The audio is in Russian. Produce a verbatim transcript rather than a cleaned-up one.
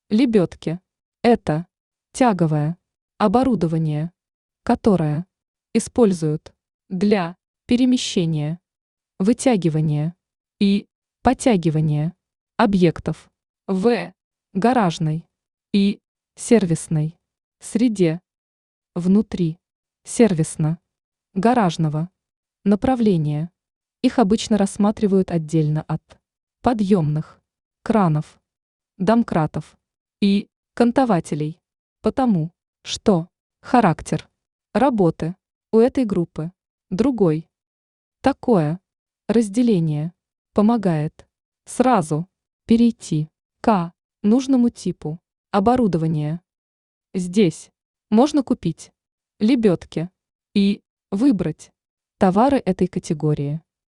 Лебедки. Это тяговое оборудование, которое используют для перемещения, вытягивания и подтягивания объектов в гаражной и сервисной среде внутри сервисно-гаражного направления. Их обычно рассматривают отдельно от подъемных кранов, домкратов и кантователей, потому что характер работы у этой группы другой. Такое разделение помогает сразу перейти к нужному типу оборудования. Здесь можно купить лебедки и выбрать товары этой категории.